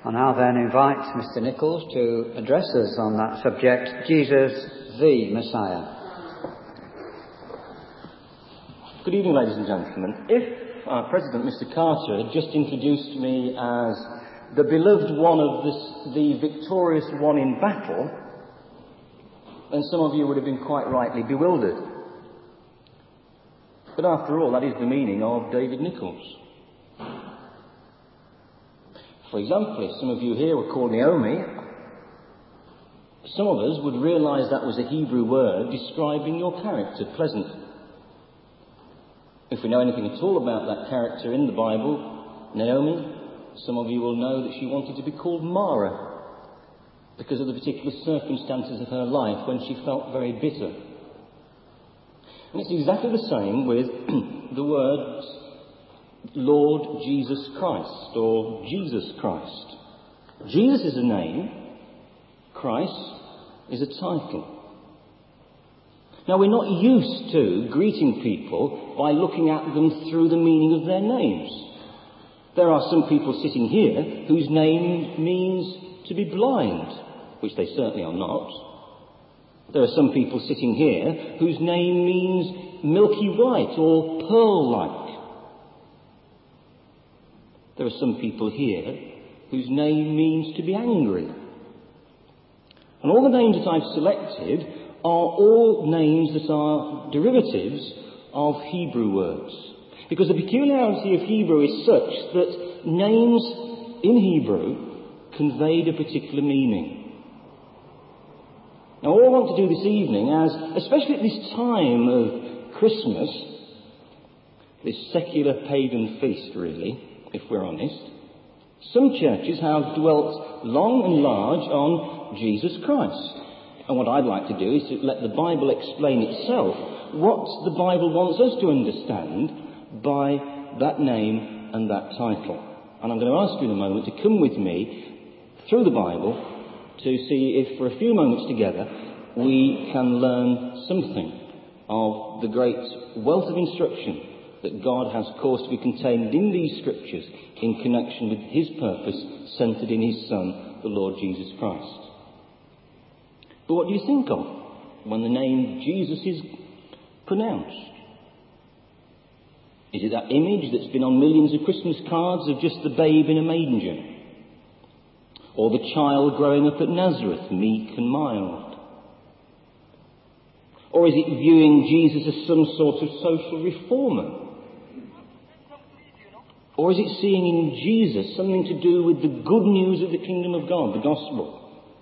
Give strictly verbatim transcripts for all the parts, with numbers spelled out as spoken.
I now then invite Mister Nichols to address us on that subject, Jesus the Messiah. Good evening, ladies and gentlemen. If our President, Mister Carter, had just introduced me as the beloved one of this, the victorious one in battle, then some of you would have been quite rightly bewildered. But after all, that is the meaning of David Nichols. For example, if some of you here were called Naomi, some of us would realise that was a Hebrew word describing your character, pleasant. If we know anything at all about that character in the Bible, Naomi, some of you will know that she wanted to be called Mara because of the particular circumstances of her life when she felt very bitter. And it's exactly the same with the words Lord Jesus Christ or Jesus Christ. Jesus is a name, Christ is a title. Now, we're not used to greeting people by looking at them through the meaning of their names. There are some people sitting here whose name means to be blind, which they certainly are not. There are some people sitting here whose name means milky white or pearl-like. There are some people here whose name means to be angry. And all the names that I've selected are all names that are derivatives of Hebrew words. Because the peculiarity of Hebrew is such that names in Hebrew conveyed a particular meaning. Now, all I want to do this evening, as especially at this time of Christmas, this secular pagan feast really, if we're honest, some churches have dwelt long and large on Jesus Christ. And what I'd like to do is to let the Bible explain itself what the Bible wants us to understand by that name and that title. And I'm going to ask you in a moment to come with me through the Bible to see if for a few moments together we can learn something of the great wealth of instruction that God has caused to be contained in these scriptures in connection with his purpose centred in his Son, the Lord Jesus Christ. But what do you think of when the name Jesus is pronounced? Is it that image that's been on millions of Christmas cards of just the babe in a manger? Or the child growing up at Nazareth, meek and mild? Or is it viewing Jesus as some sort of social reformer? Or is it seeing in Jesus something to do with the good news of the kingdom of God, the gospel?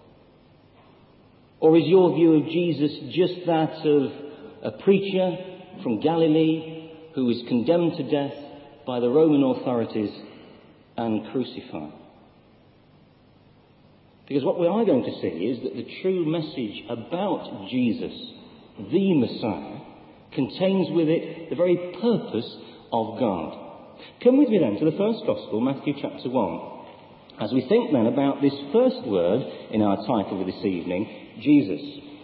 Or is your view of Jesus just that of a preacher from Galilee who was condemned to death by the Roman authorities and crucified? Because what we are going to see is that the true message about Jesus, the Messiah, contains with it the very purpose of God. Come with me then to the first Gospel, Matthew chapter one, as we think then about this first word in our title for this evening, Jesus.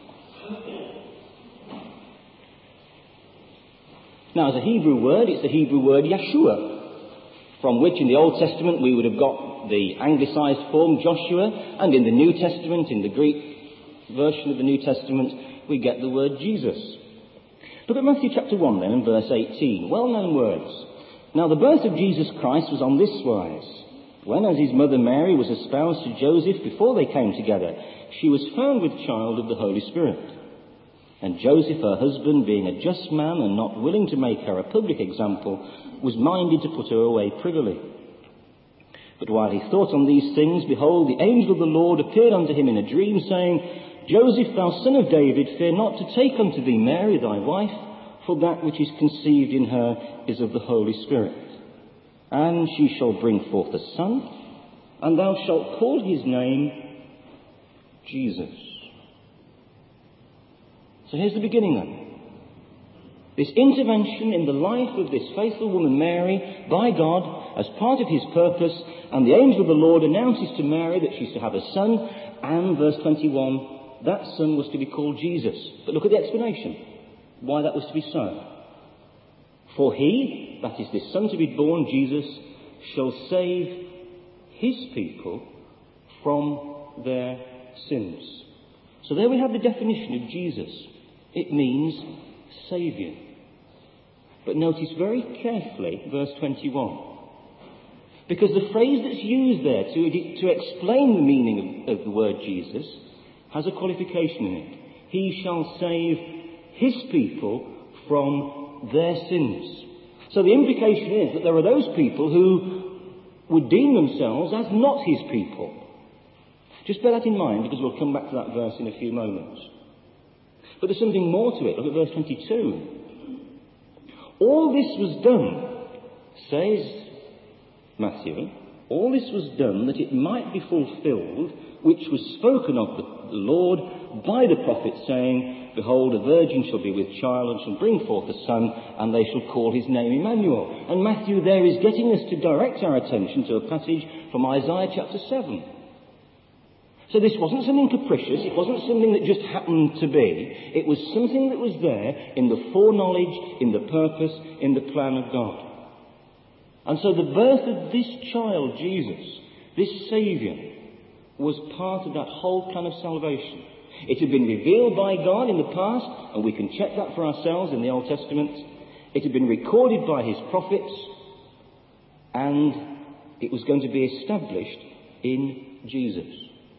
Now, as a Hebrew word, it's the Hebrew word Yeshua, from which in the Old Testament we would have got the anglicised form Joshua, and in the New Testament, in the Greek version of the New Testament, we get the word Jesus. Look at Matthew chapter one then and verse eighteen, well-known words. Now the birth of Jesus Christ was on this wise. When, as his mother Mary was espoused to Joseph before they came together, she was found with child of the Holy Spirit. And Joseph, her husband, being a just man and not willing to make her a public example, was minded to put her away privily. But while he thought on these things, behold, the angel of the Lord appeared unto him in a dream, saying, Joseph, thou son of David, fear not to take unto thee Mary thy wife, for that which is conceived in her is of the Holy Spirit. And she shall bring forth a son, and thou shalt call his name Jesus. So here's the beginning then. This intervention in the life of this faithful woman Mary by God as part of his purpose, and the angel of the Lord announces to Mary that she's to have a son, and verse twenty-one, that son was to be called Jesus. But look at the explanation, why that was to be so. For he, that is this son to be born, Jesus, shall save his people from their sins. So there we have the definition of Jesus. It means Saviour. But notice very carefully verse twenty-one. Because the phrase that's used there to, to explain the meaning of, of the word Jesus has a qualification in it. He shall save his people from their sins. So the implication is that there are those people who would deem themselves as not his people. Just bear that in mind, because we'll come back to that verse in a few moments. But there's something more to it. Look at verse twenty-two. All this was done, says Matthew, all this was done that it might be fulfilled, which was spoken of the Lord by the prophet, saying, Behold, a virgin shall be with child and shall bring forth a son, and they shall call his name Emmanuel. And Matthew there is getting us to direct our attention to a passage from Isaiah chapter seven. So this wasn't something capricious, it wasn't something that just happened to be. It was something that was there in the foreknowledge, in the purpose, in the plan of God. And so the birth of this child, Jesus, this Saviour, was part of that whole plan of salvation. It had been revealed by God in the past, and we can check that for ourselves in the Old Testament. It had been recorded by his prophets, and it was going to be established in Jesus.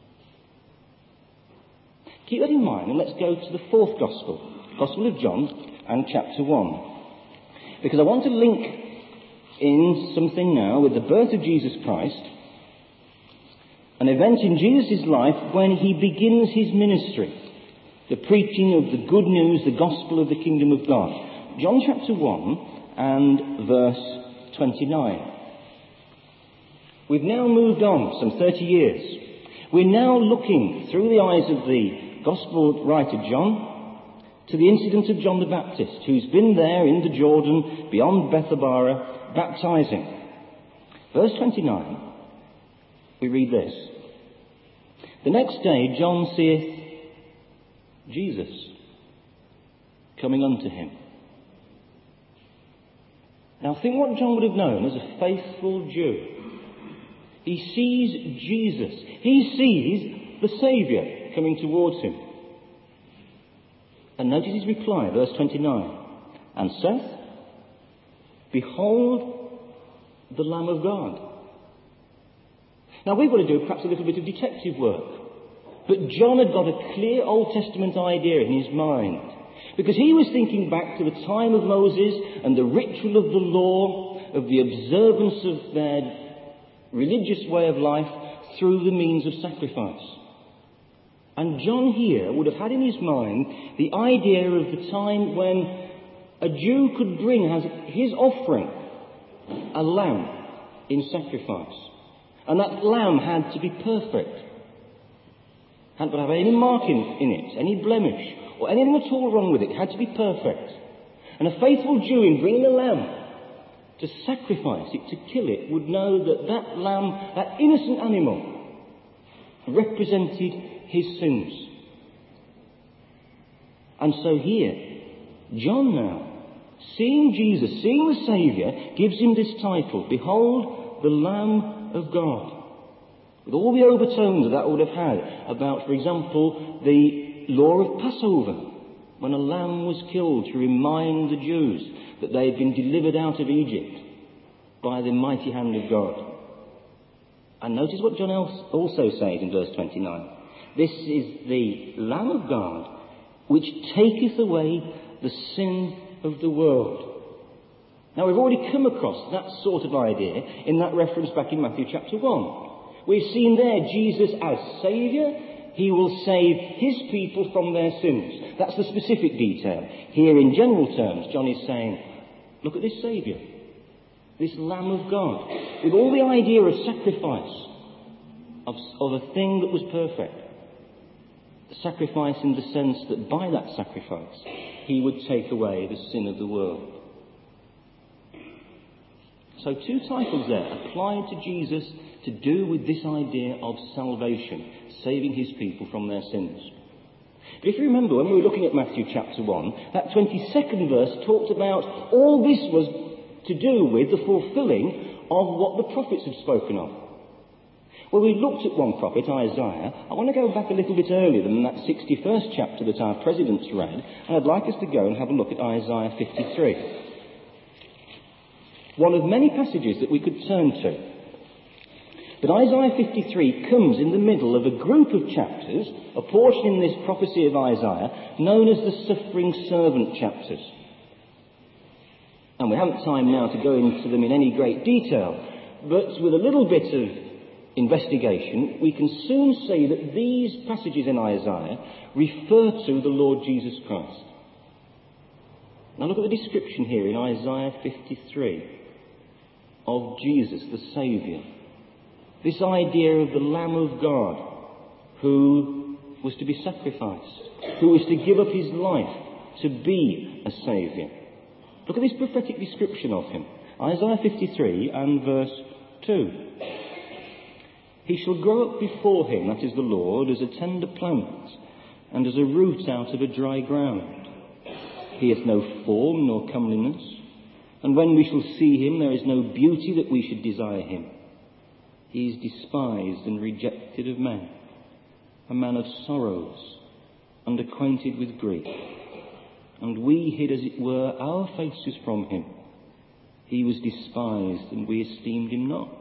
Keep that in mind, and let's go to the fourth Gospel, Gospel of John, and chapter one. Because I want to link in something now with the birth of Jesus Christ, an event in Jesus' life when he begins his ministry, the preaching of the good news, the gospel of the kingdom of God. John chapter one and verse twenty-nine. We've now moved on some thirty years. We're now looking through the eyes of the Gospel writer John to the incident of John the Baptist, who's been there in the Jordan beyond Bethabara baptizing. Verse twenty-nine, we read this. The next day John seeth Jesus coming unto him. Now think what John would have known as a faithful Jew. He sees Jesus. He sees the Saviour coming towards him. And notice his reply, verse twenty-nine. And saith, Behold the Lamb of God. Now we've got to do perhaps a little bit of detective work. But John had got a clear Old Testament idea in his mind. Because he was thinking back to the time of Moses and the ritual of the law, of the observance of their religious way of life through the means of sacrifice. And John here would have had in his mind the idea of the time when a Jew could bring as his offering a lamb in sacrifice. And that lamb had to be perfect. Hadn't got to have any mark in, in it, any blemish, or anything at all wrong with it. It had to be perfect. And a faithful Jew in bringing a lamb to sacrifice it, to kill it, would know that that lamb, that innocent animal, represented his sins. And so here, John now, seeing Jesus, seeing the Saviour, gives him this title, Behold the Lamb of God. With all the overtones that that would have had about, for example, the law of Passover, when a lamb was killed to remind the Jews that they had been delivered out of Egypt by the mighty hand of God. And notice what John else also says in verse twenty-nine. This is the Lamb of God, which taketh away the sin of the world. Now we've already come across that sort of idea in that reference back in Matthew chapter one. We've seen there Jesus as Saviour. He will save his people from their sins. That's the specific detail. Here in general terms, John is saying, look at this Saviour, this Lamb of God, with all the idea of sacrifice, of, of a thing that was perfect. Sacrifice in the sense that by that sacrifice he would take away the sin of the world. So two titles there applied to Jesus to do with this idea of salvation, saving his people from their sins. But if you remember when we were looking at Matthew chapter one, that twenty-second verse talked about all this was to do with the fulfilling of what the prophets had spoken of. Well, we looked at one prophet, Isaiah. I want to go back a little bit earlier than that sixty-first chapter that our presidents read, and I'd like us to go and have a look at Isaiah fifty-three. One of many passages that we could turn to. But Isaiah fifty-three comes in the middle of a group of chapters, a portion in this prophecy of Isaiah, known as the suffering servant chapters. And we haven't time now to go into them in any great detail, but with a little bit of investigation, we can soon see that these passages in Isaiah refer to the Lord Jesus Christ. Now look at the description here in Isaiah fifty-three of Jesus the Saviour. This idea of the Lamb of God who was to be sacrificed, who was to give up his life to be a Saviour. Look at this prophetic description of him. Isaiah fifty-three and verse two. He shall grow up before him, that is the Lord, as a tender plant, and as a root out of a dry ground. He hath no form nor comeliness, and when we shall see him, there is no beauty that we should desire him. He is despised and rejected of men, a man of sorrows, and acquainted with grief. And we hid, as it were, our faces from him. He was despised, and we esteemed him not.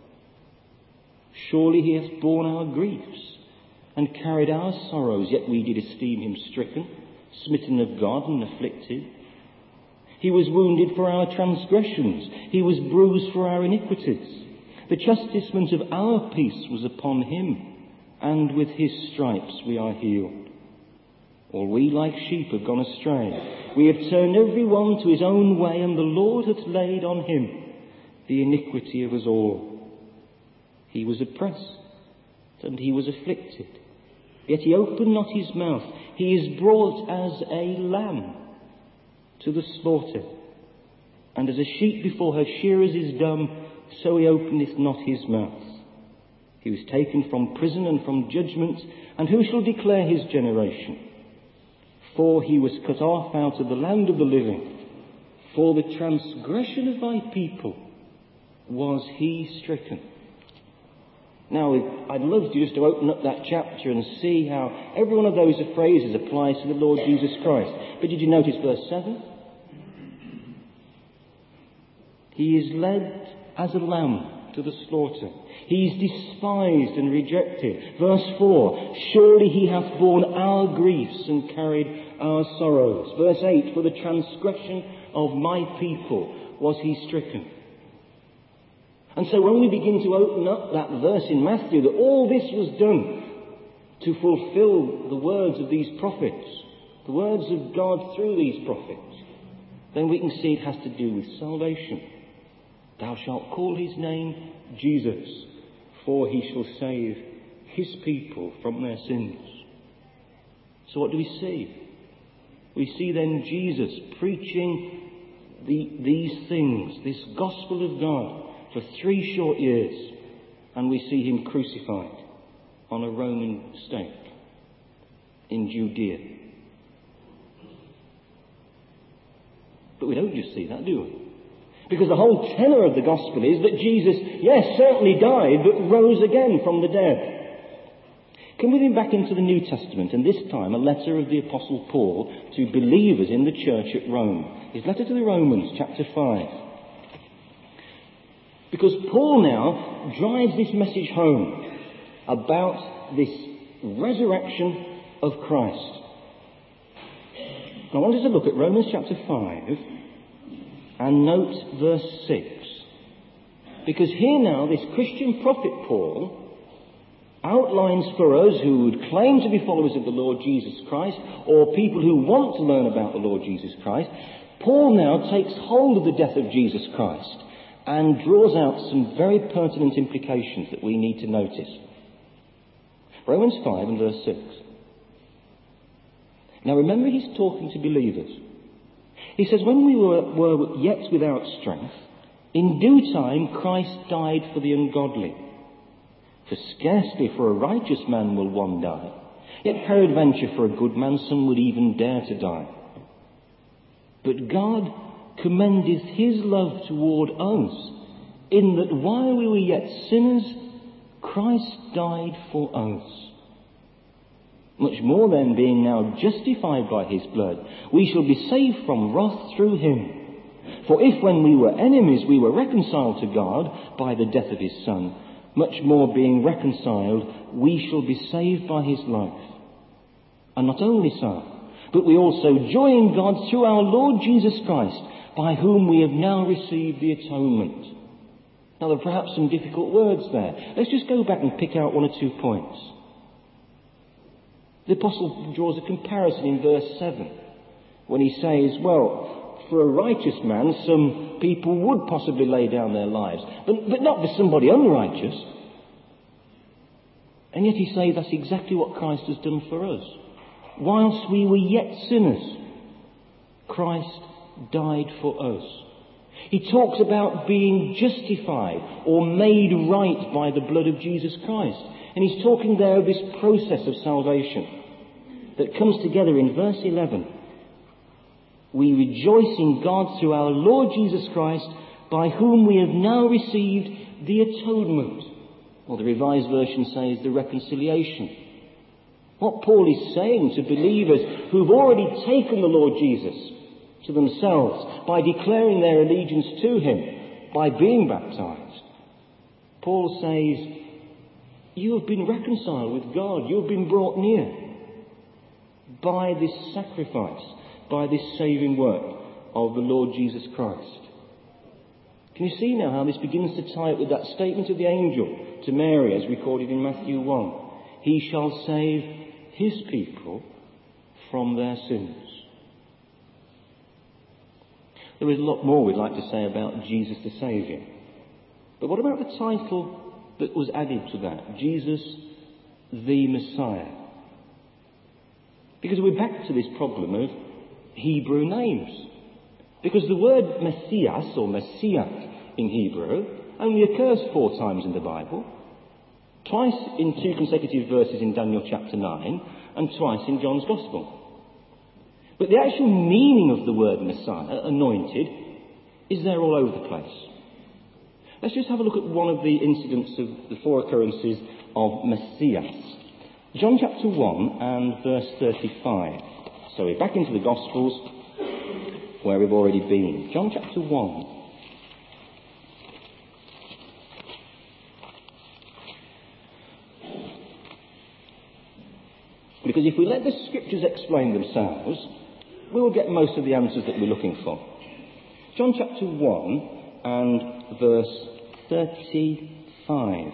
Surely he hath borne our griefs, and carried our sorrows, yet we did esteem him stricken, smitten of God, and afflicted. He was wounded for our transgressions, he was bruised for our iniquities. The chastisement of our peace was upon him, and with his stripes we are healed. All we like sheep have gone astray. We have turned every one to his own way, and the Lord hath laid on him the iniquity of us all. He was oppressed, and he was afflicted, yet he opened not his mouth. He is brought as a lamb to the slaughter, and as a sheep before her shearers is dumb, so he openeth not his mouth. He was taken from prison and from judgment, and who shall declare his generation? For he was cut off out of the land of the living. For the transgression of thy people was he stricken. Now, I'd love you just to open up that chapter and see how every one of those phrases applies to the Lord Jesus Christ. But did you notice verse seven? He is led as a lamb to the slaughter. He is despised and rejected. Verse four, surely he hath borne our griefs and carried our sorrows. Verse eight, for the transgression of my people was he stricken. And so when we begin to open up that verse in Matthew, that all this was done to fulfill the words of these prophets, the words of God through these prophets, then we can see it has to do with salvation. Thou shalt call his name Jesus, for he shall save his people from their sins. So what do we see? We see then Jesus preaching the, these things, this gospel of God, for three short years, and we see him crucified on a Roman stake in Judea. But we don't just see that, do we? Because the whole tenor of the gospel is that Jesus, yes, certainly died, but rose again from the dead. Come with me back into the New Testament, and this time a letter of the Apostle Paul to believers in the church at Rome. His letter to the Romans, chapter five. Because Paul now drives this message home about this resurrection of Christ. I want us to look at Romans chapter five and note verse six. Because here now this Christian prophet Paul outlines for us who would claim to be followers of the Lord Jesus Christ, or people who want to learn about the Lord Jesus Christ, Paul now takes hold of the death of Jesus Christ and draws out some very pertinent implications that we need to notice. Romans five and verse six. Now remember, he's talking to believers. He says, when we were, were yet without strength, in due time Christ died for the ungodly. For scarcely for a righteous man will one die, yet peradventure for a good man some would even dare to die. But God commendeth his love toward us, in that while we were yet sinners, Christ died for us. Much more then, being now justified by his blood, we shall be saved from wrath through him. For if when we were enemies we were reconciled to God by the death of his Son, much more being reconciled, we shall be saved by his life. And not only so, but we also joy in God through our Lord Jesus Christ, by whom we have now received the atonement. Now there are perhaps some difficult words there. Let's just go back and pick out one or two points. The Apostle draws a comparison in verse seven, when he says, well, for a righteous man, some people would possibly lay down their lives, but, but not for somebody unrighteous. And yet he says that's exactly what Christ has done for us. Whilst we were yet sinners, Christ died for us. He talks about being justified or made right by the blood of Jesus Christ. And he's talking there of this process of salvation that comes together in verse eleven. We rejoice in God through our Lord Jesus Christ, by whom we have now received the atonement. Or the Revised Version says the reconciliation. What Paul is saying to believers who've already taken the Lord Jesus to themselves by declaring their allegiance to him, by being baptized. Paul says, you have been reconciled with God. You have been brought near by this sacrifice, by this saving work of the Lord Jesus Christ. Can you see now how this begins to tie up with that statement of the angel to Mary as recorded in Matthew one? He shall save his people from their sins. There is a lot more we'd like to say about Jesus the Saviour. But what about the title that was added to that? Jesus the Messiah. Because we're back to this problem of Hebrew names. Because the word Messias or Messiah in Hebrew only occurs four times in the Bible. Twice in two consecutive verses in Daniel chapter nine and twice in John's Gospel. But the actual meaning of the word Messiah, anointed, is there all over the place. Let's just have a look at one of the incidents of the four occurrences of Messias. John chapter one and verse thirty-five. So we're back into the Gospels where we've already been. John chapter one. Because if we let the Scriptures explain themselves, we will get most of the answers that we're looking for. John chapter one and verse thirty-five.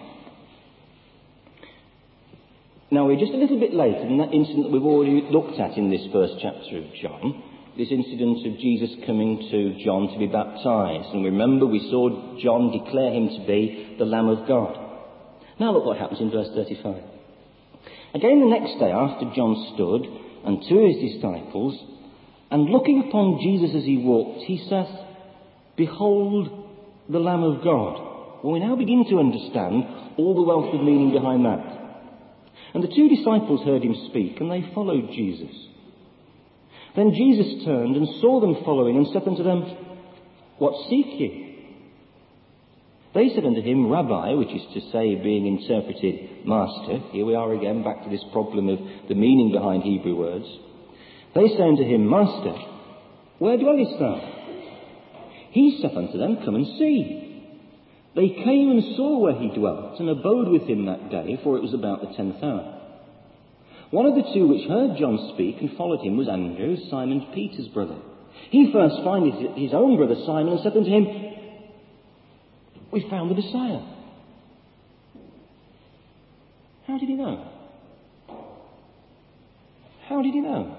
Now we're just a little bit later than that incident that we've already looked at in this first chapter of John. This incident of Jesus coming to John to be baptized. And remember, we saw John declare him to be the Lamb of God. Now look what happens in verse thirty-five. Again the next day after John stood, and two of his disciples, and looking upon Jesus as he walked, he saith, Behold the Lamb of God. Well, we now begin to understand all the wealth of meaning behind that. And the two disciples heard him speak, and they followed Jesus. Then Jesus turned and saw them following, and said unto them, What seek ye? They said unto him, Rabbi, which is to say, being interpreted, Master. Here we are again, back to this problem of the meaning behind Hebrew words. They say unto him, Master, where dwellest thou? He saith unto them, Come and see. They came and saw where he dwelt, and abode with him that day, for it was about the tenth hour. One of the two which heard John speak and followed him was Andrew, Simon Peter's brother. He first findeth his own brother Simon, and said unto him, We found the Messiah. How did he know? How did he know?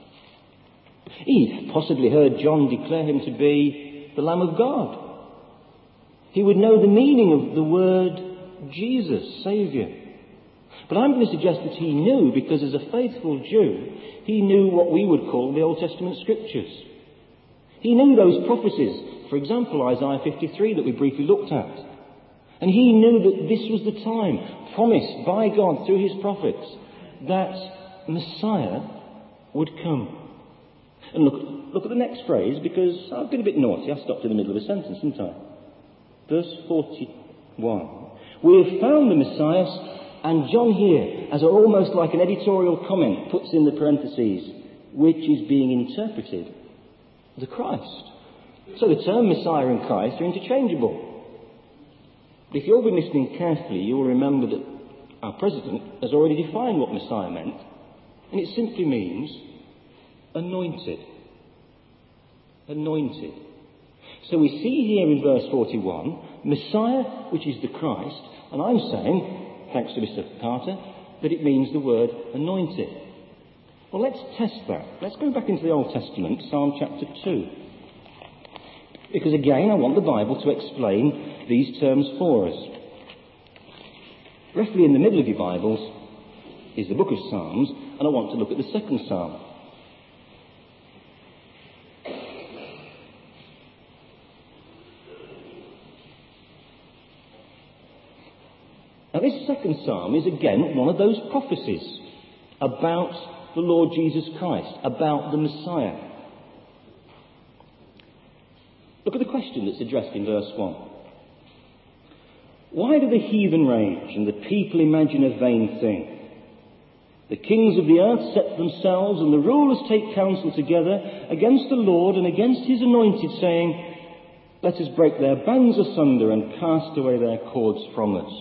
He possibly heard John declare him to be the Lamb of God. He would know the meaning of the word Jesus, Saviour. But I'm going to suggest that he knew, because as a faithful Jew, he knew what we would call the Old Testament Scriptures. He knew those prophecies, for example, Isaiah fifty-three that we briefly looked at. And he knew that this was the time promised by God through his prophets that Messiah would come. And look, look at the next phrase, because I've been a bit naughty. I stopped in the middle of a sentence, didn't I? Verse forty-one. We have found the Messiah, and John here, as almost like an editorial comment, puts in the parentheses, which is being interpreted the Christ. So the term Messiah and Christ are interchangeable. If you've been listening carefully, you will remember that our President has already defined what Messiah meant, and it simply means anointed. Anointed. So we see here in verse forty-one, Messiah, which is the Christ, and I'm saying, thanks to Mister Carter, that it means the word anointed. Well, let's test that. Let's go back into the Old Testament, Psalm chapter two. Because again, I want the Bible to explain these terms for us. Roughly in the middle of your Bibles is the book of Psalms, and I want to look at the second Psalm. Now this second Psalm is again one of those prophecies about the Lord Jesus Christ, about the Messiah. Look at the question that's addressed in verse one. Why do the heathen rage and the people imagine a vain thing? The kings of the earth set themselves and the rulers take counsel together against the Lord and against his anointed, saying, let us break their bands asunder and cast away their cords from us.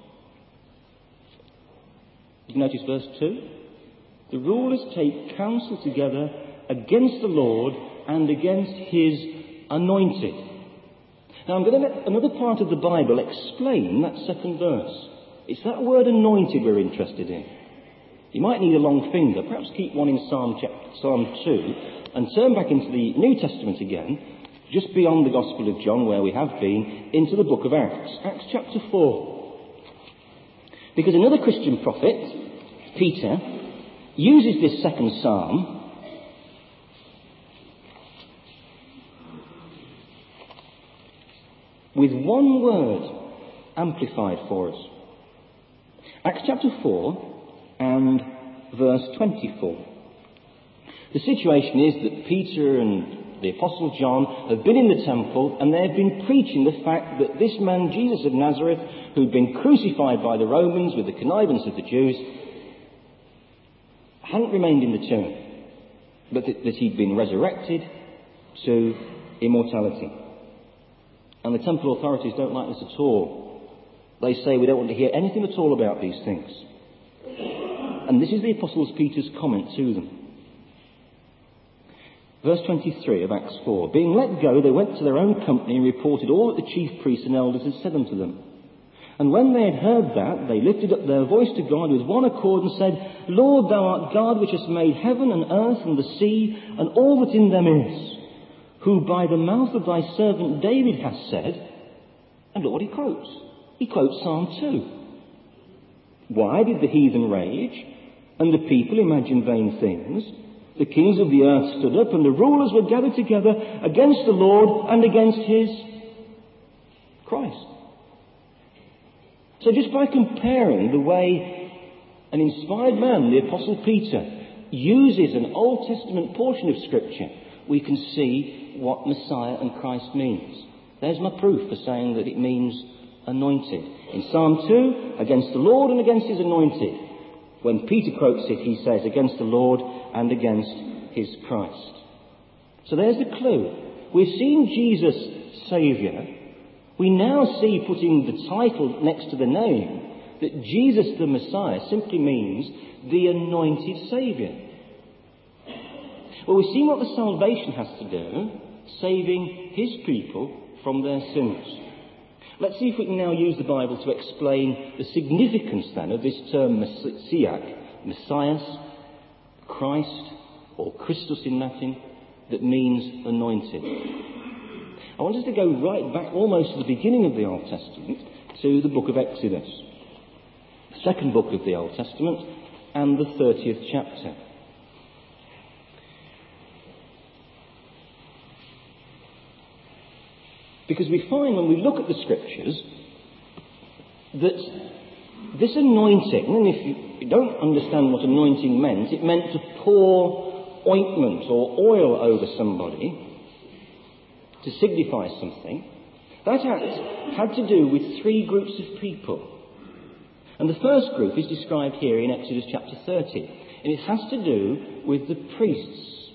Did you notice verse two? The rulers take counsel together against the Lord and against his anointed. Now I'm going to let another part of the Bible explain that second verse. It's that word anointed we're interested in. You might need a long finger. Perhaps keep one in Psalm, chapter, Psalm two and turn back into the New Testament again, just beyond the Gospel of John where we have been, into the book of Acts. Acts chapter four. Because another Christian prophet, Peter, uses this second psalm with one word amplified for us. Acts chapter four and verse twenty-four. The situation is that Peter and the Apostle John have been in the temple and they have been preaching the fact that this man, Jesus of Nazareth, who'd been crucified by the Romans with the connivance of the Jews, hadn't remained in the tomb, but that, that he'd been resurrected to immortality. And the temple authorities don't like this at all. They say we don't want to hear anything at all about these things. And this is the Apostle Peter's comment to them. Verse twenty-three of Acts four. Being let go, they went to their own company and reported all that the chief priests and elders had said unto them. And when they had heard that, they lifted up their voice to God with one accord and said, Lord, thou art God which hast made heaven and earth and the sea and all that in them is, who by the mouth of thy servant David hast said, and look what he quotes. He quotes Psalm two. Why did the heathen rage and the people imagine vain things? The kings of the earth stood up and the rulers were gathered together against the Lord and against his Christ. So just by comparing the way an inspired man, the Apostle Peter, uses an Old Testament portion of Scripture, we can see what Messiah and Christ means. There's my proof for saying that it means anointed. In Psalm two, against the Lord and against his anointed. When Peter quotes it, he says, against the Lord and against his Christ. So there's the clue. We're seeing Jesus Saviour. We now see, putting the title next to the name, that Jesus the Messiah simply means the anointed Saviour. Well, we've seen what the salvation has to do, saving his people from their sins. Let's see if we can now use the Bible to explain the significance then of this term Messiah, Messias, Christ, or Christus in Latin, that means anointed. I want us to go right back almost to the beginning of the Old Testament, to the book of Exodus, the second book of the Old Testament, and the thirtieth chapter. Because we find when we look at the Scriptures that this anointing, and if you don't understand what anointing meant, it meant to pour ointment or oil over somebody to signify something. That act had to do with three groups of people. And the first group is described here in Exodus chapter thirty, and it has to do with the priests.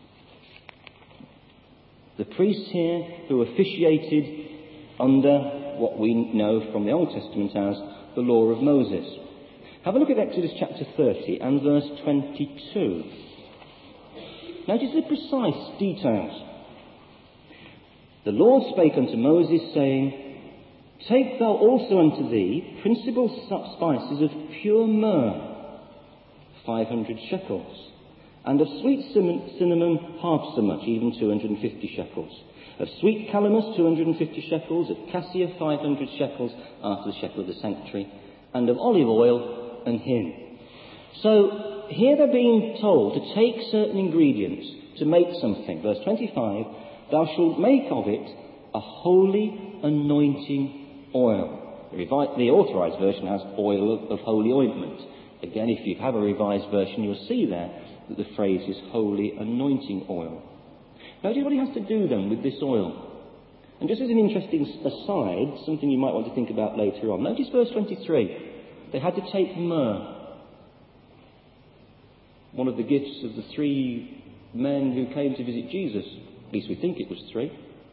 The priests here who officiated under what we know from the Old Testament as the law of Moses. Have a look at Exodus chapter thirty and verse twenty-two. Notice the precise details. The Lord spake unto Moses, saying, Take thou also unto thee principal spices of pure myrrh, five hundred shekels, and of sweet cinnamon half so much, even two hundred and fifty shekels, of sweet calamus two hundred and fifty shekels, of cassia five hundred shekels, after the shekel of the sanctuary, and of olive oil and hin. So here they're being told to take certain ingredients to make something. Verse twenty-five, Thou shalt make of it a holy anointing oil. The, revi- the Authorised Version has oil of, of holy ointment. Again, if you have a Revised Version, you'll see there that the phrase is holy anointing oil. Notice what he has to do then with this oil. And just as an interesting aside, something you might want to think about later on, notice verse twenty-three. They had to take myrrh. One of the gifts of the three men who came to visit Jesus, at least we think it was three,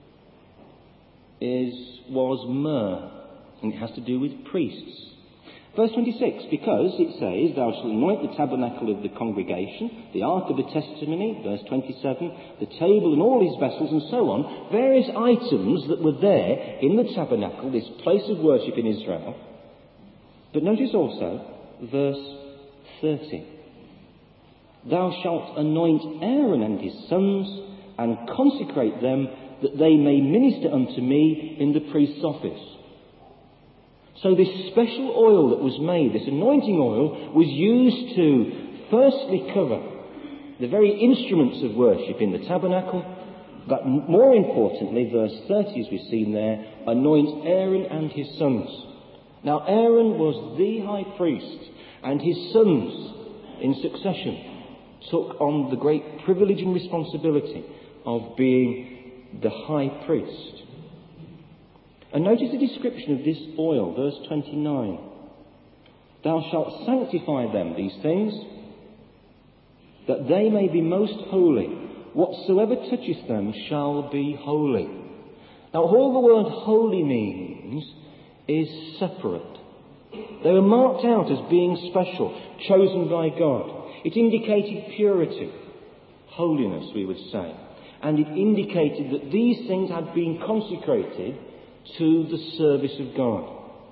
is was myrrh, and it has to do with priests. Verse twenty-six, because it says, Thou shalt anoint the tabernacle of the congregation, the ark of the testimony, verse twenty-seven, the table and all his vessels, and so on, various items that were there in the tabernacle, this place of worship in Israel. But notice also verse thirty. Thou shalt anoint Aaron and his sons, and consecrate them, that they may minister unto me in the priest's office. So this special oil that was made, this anointing oil, was used to firstly cover the very instruments of worship in the tabernacle, but more importantly, verse thirty, as we've seen there, anoint Aaron and his sons. Now Aaron was the high priest, and his sons, in succession, took on the great privilege and responsibility of being the high priest. And notice the description of this oil, verse twenty-nine. Thou shalt sanctify them, these things, that they may be most holy. Whatsoever toucheth them shall be holy. Now all the word holy means is separate. They were marked out as being special, chosen by God. It indicated purity, holiness, we would say. And it indicated that these things had been consecrated to the service of God.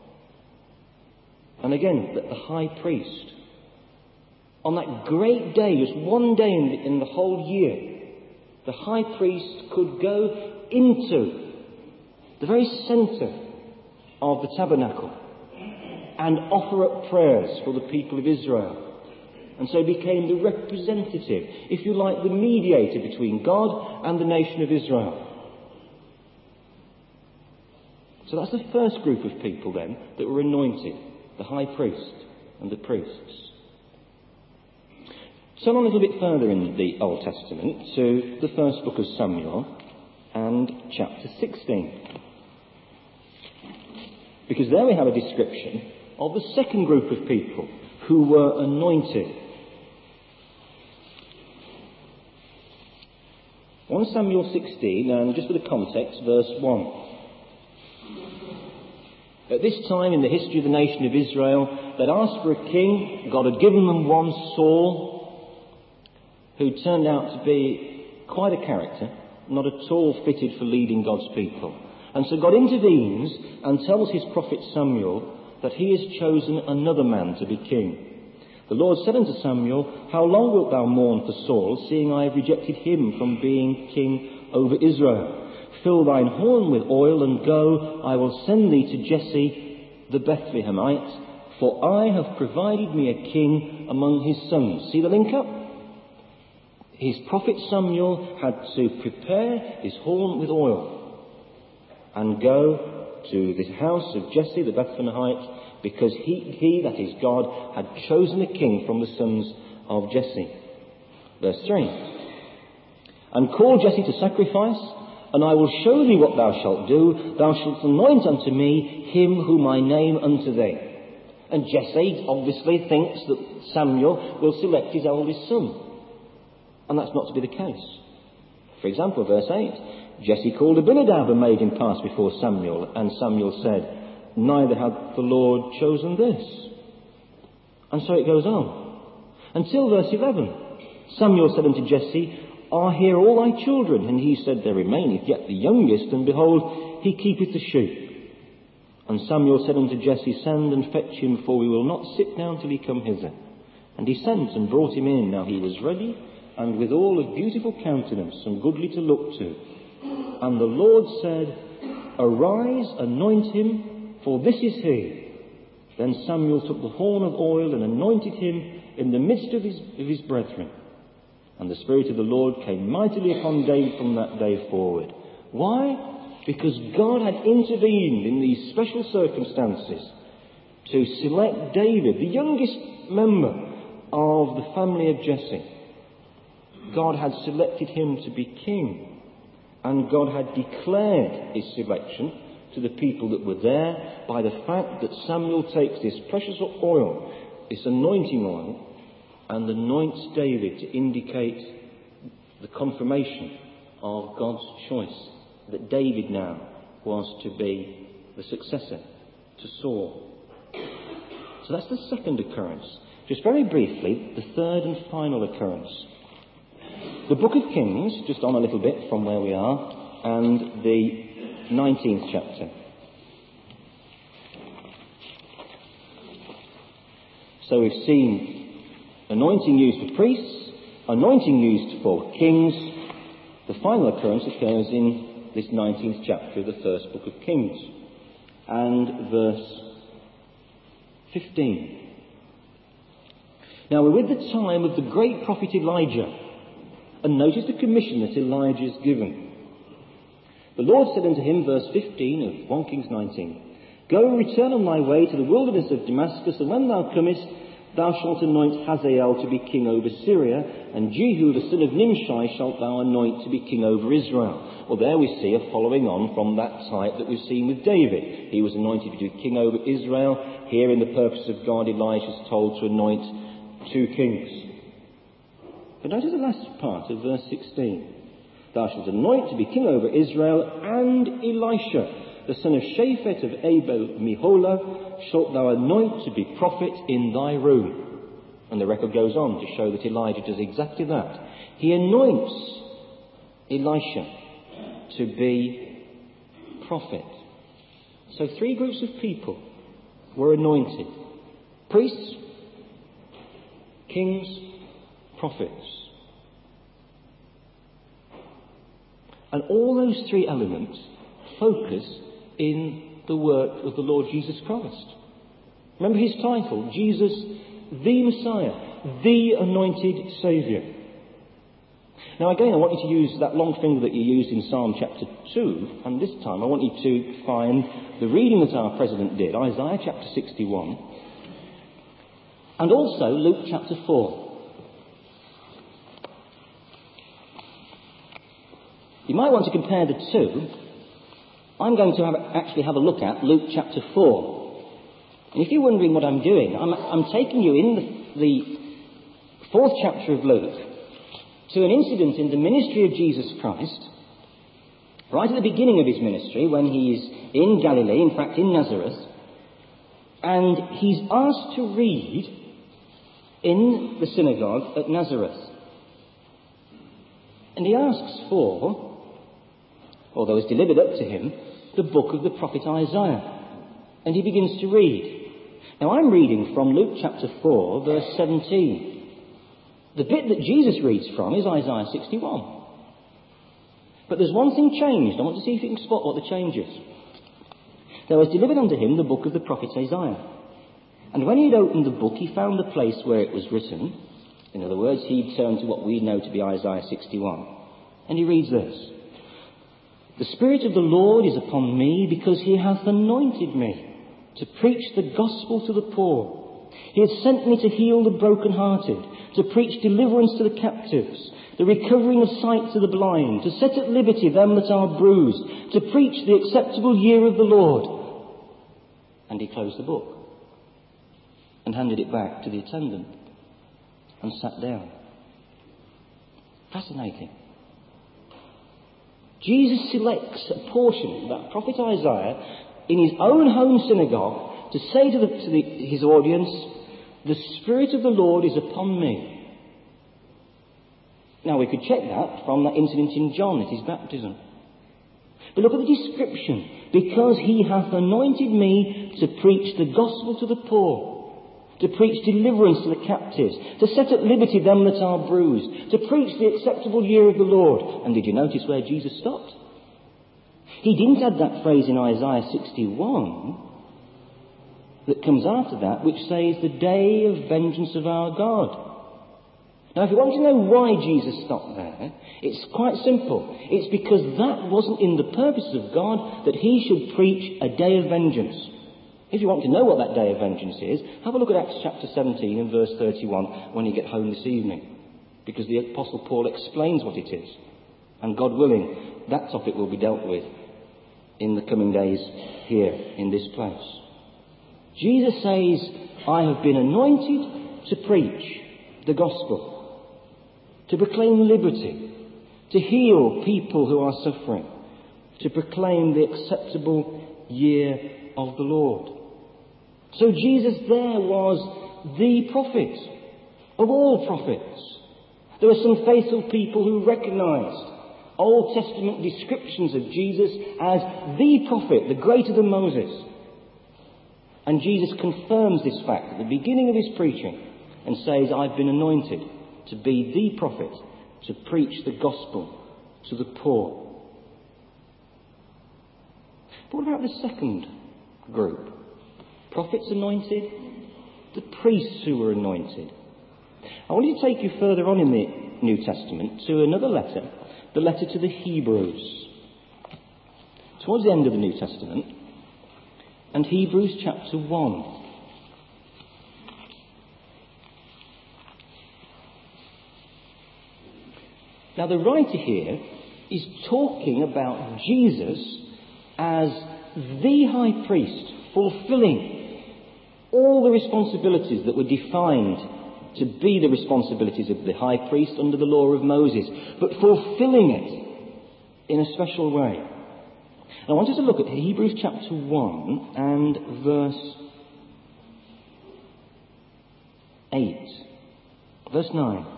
And again, that the high priest, on that great day, just one day in the, in the whole year, the high priest could go into the very centre of the tabernacle and offer up prayers for the people of Israel. And so became the representative, if you like, the mediator between God and the nation of Israel. So that's the first group of people then that were anointed, the high priest and the priests. So on a little bit further in the Old Testament to the first book of Samuel and chapter sixteen. Because there we have a description of the second group of people who were anointed. First Samuel sixteen, and just for the context, verse one. At this time in the history of the nation of Israel, they'd asked for a king. God had given them one, Saul, who turned out to be quite a character, not at all fitted for leading God's people. And so God intervenes and tells his prophet Samuel that he has chosen another man to be king. The Lord said unto Samuel, How long wilt thou mourn for Saul, seeing I have rejected him from being king over Israel? Fill thine horn with oil, and go, I will send thee to Jesse the Bethlehemite, for I have provided me a king among his sons. See the link up? His prophet Samuel had to prepare his horn with oil and go to the house of Jesse the Bethlehemite, because he, he, that is God, had chosen a king from the sons of Jesse. Verse three. And call Jesse to sacrifice, and I will show thee what thou shalt do. Thou shalt anoint unto me him whom I name unto thee. And Jesse obviously thinks that Samuel will select his eldest son. And that's not to be the case. For example, verse eight, Jesse called Abinadab and made him pass before Samuel, and Samuel said, neither hath the Lord chosen this. And so it goes on. Until verse eleven, Samuel said unto Jesse, are here all thy children? And he said, there remaineth yet the youngest, and behold, he keepeth the sheep. And Samuel said unto Jesse, send and fetch him, for we will not sit down till he come hither. And he sent and brought him in. Now he was ready, and withal of beautiful countenance, and goodly to look to. And the Lord said, arise, anoint him, for this is he. Then Samuel took the horn of oil and anointed him in the midst of his, of his brethren. And the Spirit of the Lord came mightily upon David from that day forward. Why? Because God had intervened in these special circumstances to select David, the youngest member of the family of Jesse. God had selected him to be king, and God had declared his selection to the people that were there by the fact that Samuel takes this precious oil, this anointing oil, and anoints David to indicate the confirmation of God's choice, that David now was to be the successor to Saul. So that's the second occurrence. Just very briefly, the third and final occurrence. The book of Kings, just on a little bit from where we are, and the nineteenth chapter. So we've seen anointing used for priests, anointing used for kings. The final occurrence occurs in this nineteenth chapter of the first book of Kings, and verse fifteen. Now we're with the time of the great prophet Elijah, and notice the commission that Elijah is given. The Lord said unto him, verse fifteen of First Kings nineteen, go, return on thy way to the wilderness of Damascus, and when thou comest, thou shalt anoint Hazael to be king over Syria, and Jehu the son of Nimshi shalt thou anoint to be king over Israel. Well, there we see a following on from that type that we've seen with David. He was anointed to be king over Israel. Here in the purpose of God, Elijah is told to anoint two kings. But notice the last part of verse sixteen. Thou shalt anoint to be king over Israel, and Elisha, the son of Shaphat of Abel Meholah, shalt thou anoint to be prophet in thy room. And the record goes on to show that Elijah does exactly that. He anoints Elisha to be prophet. So three groups of people were anointed: priests, kings, prophets. And all those three elements focus in the work of the Lord Jesus Christ. Remember his title, Jesus the Messiah, the anointed Saviour. Now again, I want you to use that long finger that you used in Psalm chapter two, and this time I want you to find the reading that our President did, Isaiah chapter sixty-one, and also Luke chapter four. You might want to compare the two. I'm going to have, actually have a look at Luke chapter four. And if you're wondering what I'm doing, I'm, I'm taking you in the, the fourth chapter of Luke to an incident in the ministry of Jesus Christ, right at the beginning of his ministry, when he's in Galilee, in fact in Nazareth, and he's asked to read in the synagogue at Nazareth. And he asks for, although it's delivered up to him, the book of the prophet Isaiah. And he begins to read. Now I'm reading from Luke chapter four, verse seventeen. The bit that Jesus reads from is Isaiah sixty-one. But there's one thing changed. I want to see if you can spot what the change is. There was delivered unto him the book of the prophet Isaiah. And when he had opened the book, he found the place where it was written. In other words, he turned to what we know to be Isaiah sixty-one. And he reads this: the Spirit of the Lord is upon me, because he hath anointed me to preach the gospel to the poor. He hath sent me to heal the brokenhearted, to preach deliverance to the captives, the recovering of sight to the blind, to set at liberty them that are bruised, to preach the acceptable year of the Lord. And he closed the book and handed it back to the attendant and sat down. Fascinating. Jesus selects a portion of that prophet Isaiah in his own home synagogue to say to, the, to the, his audience, "The Spirit of the Lord is upon me." Now we could check that from that incident in John at his baptism. But look at the description. "Because he hath anointed me to preach the gospel to the poor, to preach deliverance to the captives, to set at liberty them that are bruised, to preach the acceptable year of the Lord." And did you notice where Jesus stopped? He didn't add that phrase in Isaiah sixty-one that comes after that, which says, "the day of vengeance of our God." Now, if you want to know why Jesus stopped there, it's quite simple. It's because that wasn't in the purposes of God that he should preach a day of vengeance. If you want to know what that day of vengeance is, have a look at Acts chapter seventeen and verse thirty-one when you get home this evening. Because the Apostle Paul explains what it is. And God willing, that topic will be dealt with in the coming days here in this place. Jesus says, "I have been anointed to preach the gospel, to proclaim liberty, to heal people who are suffering, to proclaim the acceptable year of the Lord." So Jesus there was the prophet of all prophets. There were some faithful people who recognised Old Testament descriptions of Jesus as the prophet, the greater than Moses. And Jesus confirms this fact at the beginning of his preaching and says, "I've been anointed to be the prophet, to preach the gospel to the poor." But what about the second group? Prophets anointed, the priests who were anointed. I want to take you further on in the New Testament to another letter, the letter to the Hebrews. Towards the end of the New Testament, and Hebrews chapter one. Now the writer here is talking about Jesus as the high priest, fulfilling all the responsibilities that were defined to be the responsibilities of the high priest under the law of Moses, but fulfilling it in a special way. And I want us to look at Hebrews chapter one and verse eight. Verse nine.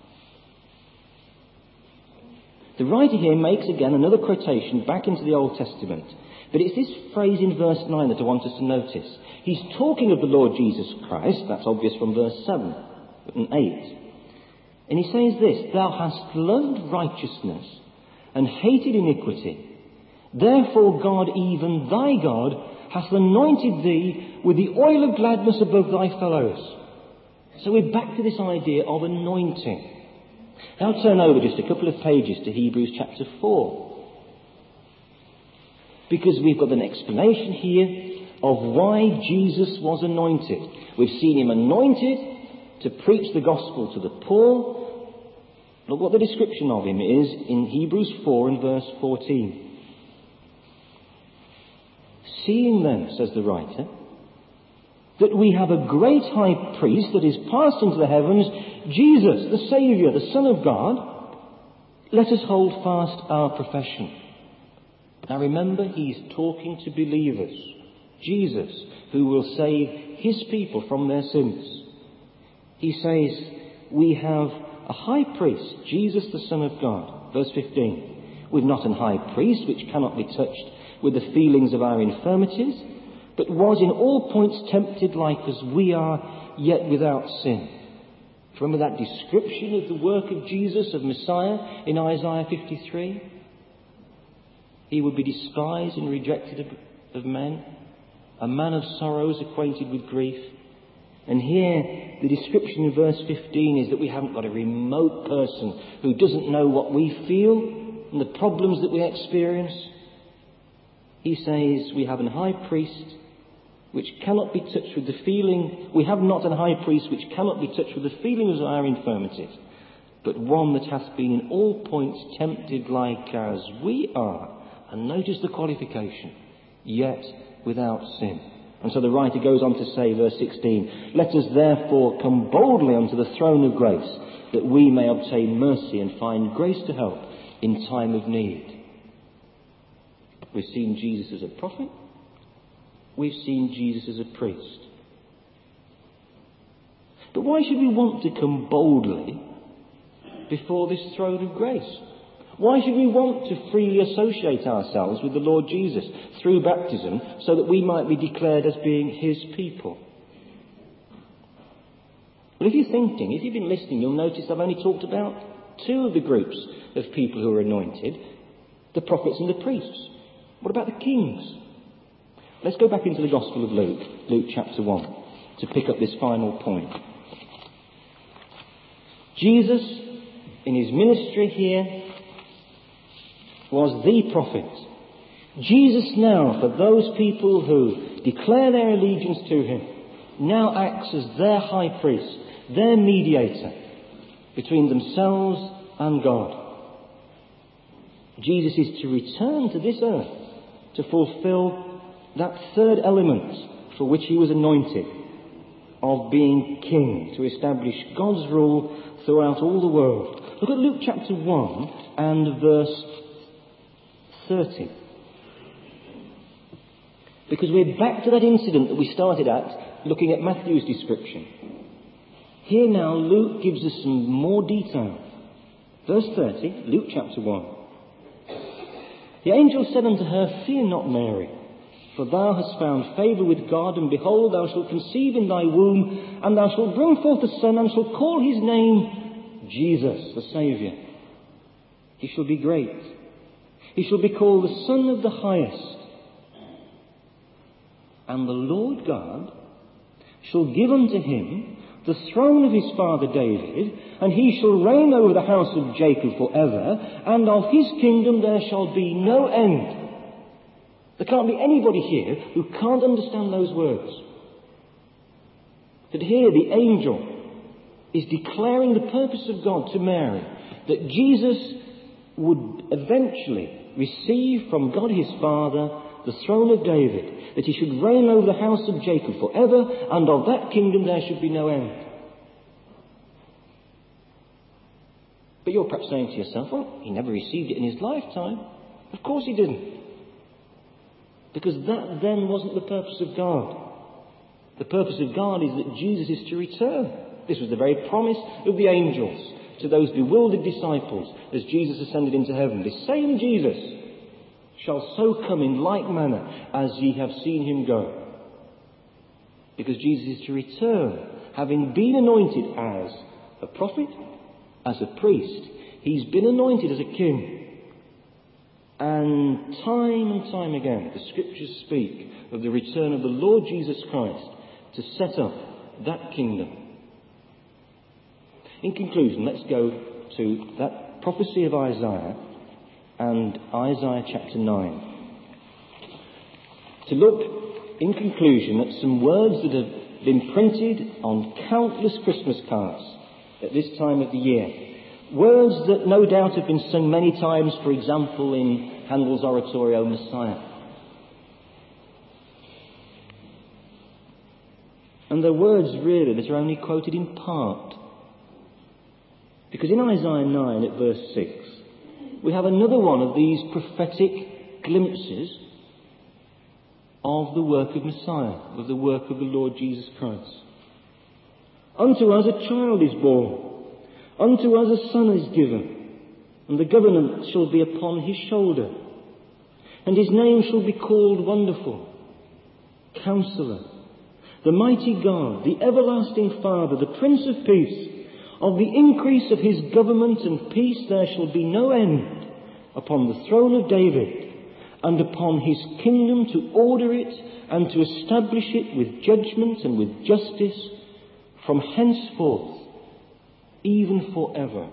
The writer here makes again another quotation back into the Old Testament. But it's this phrase in verse nine that I want us to notice. He's talking of the Lord Jesus Christ. That's obvious from verse seven and eight. And he says this, "Thou hast loved righteousness and hated iniquity. Therefore God, even thy God, hath anointed thee with the oil of gladness above thy fellows." So we're back to this idea of anointing. Now turn over just a couple of pages to Hebrews chapter four. Because we've got an explanation here of why Jesus was anointed. We've seen him anointed to preach the gospel to the poor. Look what the description of him is in Hebrews four and verse fourteen. "Seeing then," says the writer, "that we have a great high priest that is passed into the heavens, Jesus, the Saviour, the Son of God, let us hold fast our profession." Now remember, he's talking to believers. Jesus, who will save his people from their sins. He says, we have a high priest, Jesus the Son of God. Verse fifteen. "We've not an high priest which cannot be touched with the feelings of our infirmities, but was in all points tempted like as we are, yet without sin." Remember that description of the work of Jesus, of Messiah, in Isaiah fifty-three? He would be despised and rejected of, of men, a man of sorrows, acquainted with grief. And here, the description in verse fifteen is that we haven't got a remote person who doesn't know what we feel and the problems that we experience. He says, we have an high priest which cannot be touched with the feeling, we have not an high priest which cannot be touched with the feelings of our infirmities, but one that hath been in all points tempted like as we are. And notice the qualification, yet without sin. And so the writer goes on to say, verse sixteen, let us therefore come boldly unto the throne of grace, that we may obtain mercy and find grace to help in time of need. We've seen Jesus as a prophet. We've seen Jesus as a priest. But why should we want to come boldly before this throne of grace? Why should we want to freely associate ourselves with the Lord Jesus through baptism so that we might be declared as being his people? Well, if you're thinking, if you've been listening, you'll notice I've only talked about two of the groups of people who are anointed, the prophets and the priests. What about the kings? Let's go back into the Gospel of Luke, Luke chapter one, to pick up this final point. Jesus, in his ministry here, was the prophet. Jesus now, for those people who declare their allegiance to him, now acts as their high priest, their mediator between themselves and God. Jesus is to return to this earth to fulfill that third element for which he was anointed, of being king, to establish God's rule throughout all the world. Look at Luke chapter one and verse thirty. Because we're back to that incident that we started at, looking at Matthew's description. Here now Luke gives us some more detail. Verse thirty, Luke chapter one. The angel said unto her, fear not, Mary, for thou hast found favour with God, and behold, thou shalt conceive in thy womb, and thou shalt bring forth a son, and shalt call his name Jesus, the Saviour. He shall be great. He shall be called the Son of the Highest. And the Lord God shall give unto him the throne of his father David, and he shall reign over the house of Jacob for ever, and of his kingdom there shall be no end. There can't be anybody here who can't understand those words. That here the angel is declaring the purpose of God to Mary, that Jesus would eventually receive from God his Father the throne of David, that he should reign over the house of Jacob forever, and of that kingdom there should be no end. But you're perhaps saying to yourself, well, he never received it in his lifetime. Of course he didn't. Because that then wasn't the purpose of God. The purpose of God is that Jesus is to return. This was the very promise of the angels to those bewildered disciples as Jesus ascended into heaven. This same Jesus shall so come in like manner as ye have seen him go. Because Jesus is to return, having been anointed as a prophet, as a priest. He's been anointed as a king. And time and time again, the scriptures speak of the return of the Lord Jesus Christ to set up that kingdom. In conclusion, let's go to that prophecy of Isaiah and Isaiah chapter nine. To look, in conclusion, at some words that have been printed on countless Christmas cards at this time of the year. Words that no doubt have been sung many times, for example, in Handel's oratorio Messiah. And they're words really that are only quoted in part. Because in Isaiah nine at verse six, we have another one of these prophetic glimpses of the work of Messiah, of the work of the Lord Jesus Christ. Unto us a child is born, unto us a son is given, and the government shall be upon his shoulder, and his name shall be called Wonderful, Counselor, the Mighty God, the Everlasting Father, the Prince of Peace. Of the increase of his government and peace there shall be no end upon the throne of David, and upon his kingdom, to order it and to establish it with judgment and with justice from henceforth, even forever.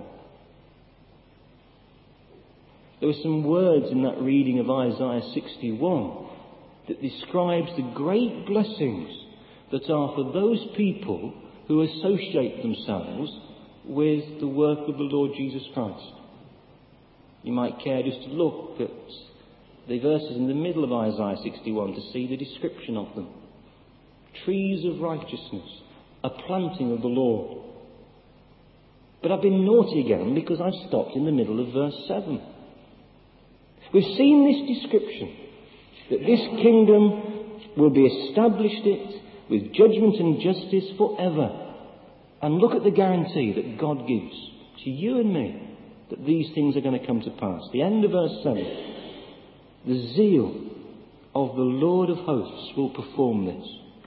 There were some words in that reading of Isaiah sixty-one that describes the great blessings that are for those people who associate themselves with the work of the Lord Jesus Christ. You might care just to look at the verses in the middle of Isaiah sixty-one to see the description of them. Trees of righteousness, a planting of the Lord. But I've been naughty again because I've stopped in the middle of verse seven. We've seen this description, that this kingdom will be established it with judgment and justice forever. And look at the guarantee that God gives to you and me that these things are going to come to pass. The end of verse seven. The zeal of the Lord of hosts will perform this.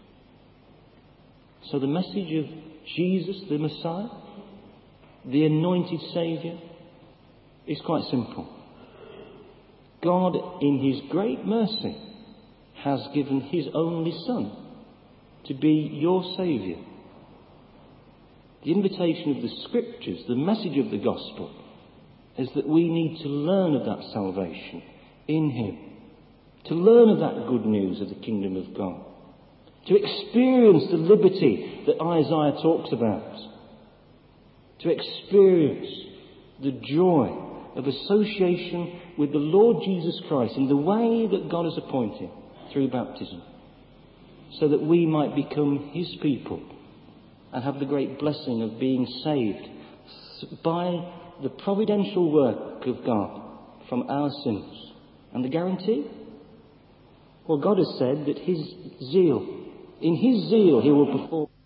So the message of Jesus, the Messiah, the anointed Saviour, is quite simple. God, in his great mercy, has given his only Son to be your Saviour. The invitation of the Scriptures, the message of the Gospel, is that we need to learn of that salvation in him, to learn of that good news of the kingdom of God, to experience the liberty that Isaiah talks about, to experience the joy of association with the Lord Jesus Christ in the way that God has appointed through baptism, so that we might become his people and have the great blessing of being saved by the providential work of God from our sins. And the guarantee? Well, God has said that his zeal, in his zeal he will perform